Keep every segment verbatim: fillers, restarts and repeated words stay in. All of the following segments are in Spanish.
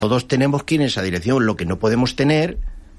Todos tenemos que ir en esa dirección. Lo que no podemos tener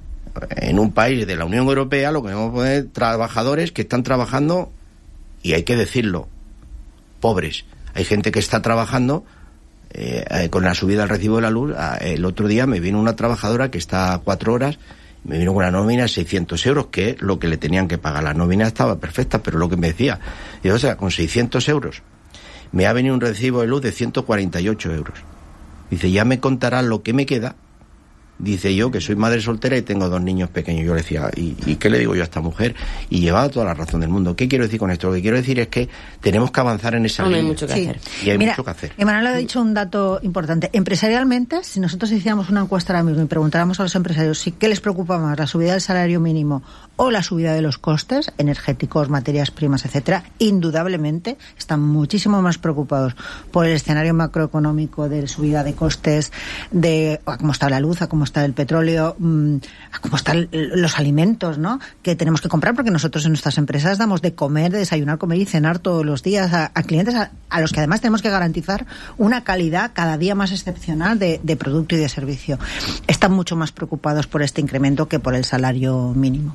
en un país de la Unión Europea, lo que no podemos tener, trabajadores que están trabajando, y hay que decirlo, pobres. Hay gente que está trabajando eh, eh, con la subida del recibo de la luz. El otro día me vino una trabajadora que está a cuatro horas, me vino con una nómina de seiscientos euros, que es lo que le tenían que pagar. La nómina estaba perfecta, pero lo que me decía, digo, o sea, con seiscientos euros me ha venido un recibo de luz de ciento cuarenta y ocho euros. Dice, ya me contarás lo que me queda. Dice, yo que soy madre soltera y tengo dos niños pequeños. Yo le decía, ¿y, ¿y qué le digo yo a esta mujer? Y llevaba toda la razón del mundo. ¿Qué quiero decir con esto? Lo que quiero decir es que tenemos que avanzar en esa no, línea. No hay mucho que sí. hacer. Y hay Mira, mucho que hacer. Emanuel ha dicho un dato importante. Empresarialmente, si nosotros hiciéramos una encuesta ahora mismo y preguntáramos a los empresarios si qué les preocupa más, la subida del salario mínimo o la subida de los costes energéticos, materias primas, etcétera, indudablemente están muchísimo más preocupados por el escenario macroeconómico de subida de costes, de a cómo está la luz, a cómo está el petróleo, a cómo están los alimentos, ¿no?, que tenemos que comprar, porque nosotros en nuestras empresas damos de comer, de desayunar, comer y cenar todos los días a, a clientes a, a los que además tenemos que garantizar una calidad cada día más excepcional de, de producto y de servicio. Están mucho más preocupados por este incremento que por el salario mínimo.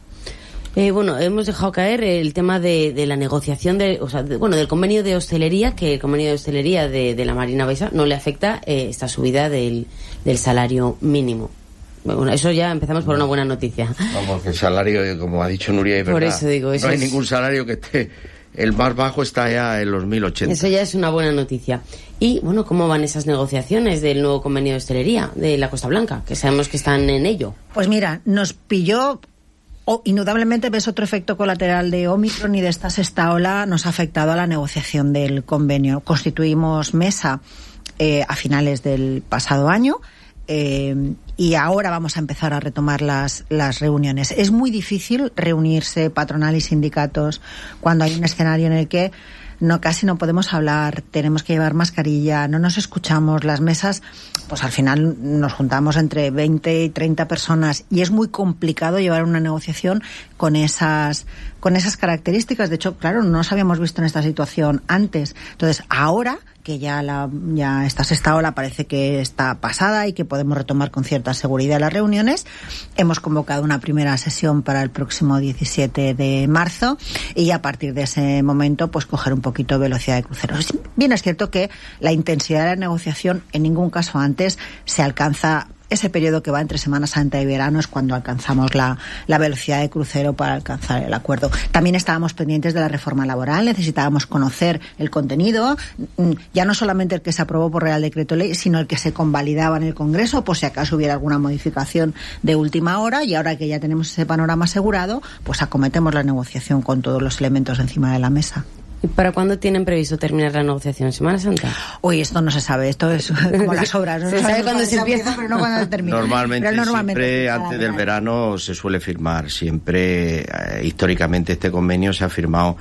Eh, bueno, hemos dejado caer el tema de, de la negociación de, o sea, de, bueno, del convenio de hostelería, que el convenio de hostelería de, de la Marina Baixa no le afecta eh, esta subida del, del salario mínimo. Bueno, eso ya empezamos por una buena noticia. Vamos, que el salario, como ha dicho Nuria, es verdad. Por eso digo, eso no hay es... ningún salario que esté... El más bajo está ya en los mil ochenta. Eso ya es una buena noticia. Y, bueno, ¿cómo van esas negociaciones del nuevo convenio de hostelería de la Costa Blanca? Que sabemos que están en ello. Pues mira, nos pilló... Oh, indudablemente ves otro efecto colateral de Omicron y de esta sexta ola nos ha afectado a la negociación del convenio. Constituimos mesa eh, a finales del pasado año eh, y ahora vamos a empezar a retomar las, las reuniones. Es muy difícil reunirse patronal y sindicatos cuando hay un escenario en el que no casi no podemos hablar, tenemos que llevar mascarilla, no nos escuchamos, las mesas, pues al final nos juntamos entre veinte y treinta personas y es muy complicado llevar una negociación con esas con esas características. De hecho, claro, no nos habíamos visto en esta situación antes. Entonces, ahora que ya la ya esta sexta ola parece que está pasada y que podemos retomar con cierta seguridad las reuniones, hemos convocado una primera sesión para el próximo diecisiete de marzo y a partir de ese momento pues coger un poquito de velocidad de crucero. Bien, es cierto que la intensidad de la negociación en ningún caso antes se alcanza. Ese periodo que va entre Semana Santa y verano es cuando alcanzamos la, la velocidad de crucero para alcanzar el acuerdo. También estábamos pendientes de la reforma laboral, necesitábamos conocer el contenido, ya no solamente el que se aprobó por Real Decreto Ley, sino el que se convalidaba en el Congreso, por si acaso hubiera alguna modificación de última hora, y ahora que ya tenemos ese panorama asegurado, pues acometemos la negociación con todos los elementos encima de la mesa. ¿Y para cuándo tienen previsto terminar la negociación? ¿Semana Santa? Uy, esto no se sabe, esto es como las obras. No se sabe cuándo se empieza, pero no cuándo se termina. Normalmente, pero normalmente siempre antes del verano se suele firmar. Siempre, eh, históricamente, este convenio se ha firmado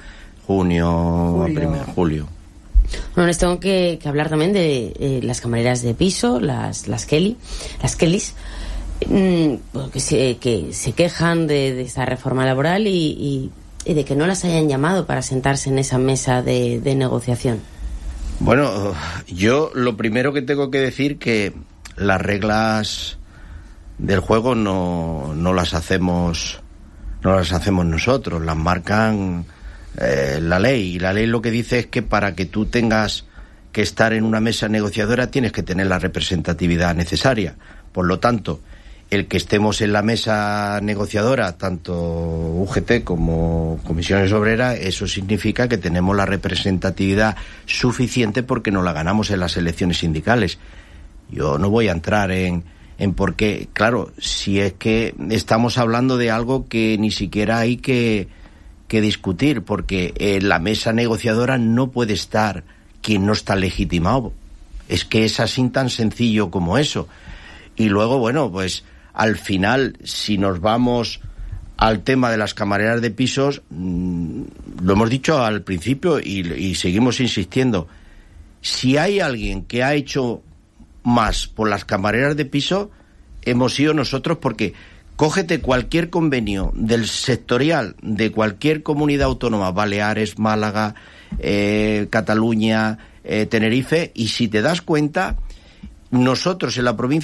junio, julio. Primer, julio. Bueno, les tengo que, que hablar también de eh, las camareras de piso, las las Kelly, las Kellys, mmm, que, se, que se quejan de, de esta reforma laboral y... y y de que no las hayan llamado para sentarse en esa mesa de, de negociación. Bueno, yo lo primero que tengo que decir que las reglas del juego no, no las hacemos no las hacemos nosotros, las marcan eh, la ley, y la ley lo que dice es que para que tú tengas que estar en una mesa negociadora tienes que tener la representatividad necesaria. Por lo tanto, el que estemos en la mesa negociadora, tanto U G T como Comisiones Obreras, eso significa que tenemos la representatividad suficiente porque nos la ganamos en las elecciones sindicales. Yo no voy a entrar en, en por qué, claro, si es que estamos hablando de algo que ni siquiera hay que, que discutir, porque en la mesa negociadora no puede estar quien no está legitimado. Es que es así tan sencillo como eso. Y luego, bueno, pues... Al final, si nos vamos al tema de las camareras de pisos, mmm, lo hemos dicho al principio y, y seguimos insistiendo. Si hay alguien que ha hecho más por las camareras de piso, hemos sido nosotros, porque cógete cualquier convenio del sectorial de cualquier comunidad autónoma, Baleares, Málaga, eh, Cataluña, eh, Tenerife, y si te das cuenta... nosotros en la provincia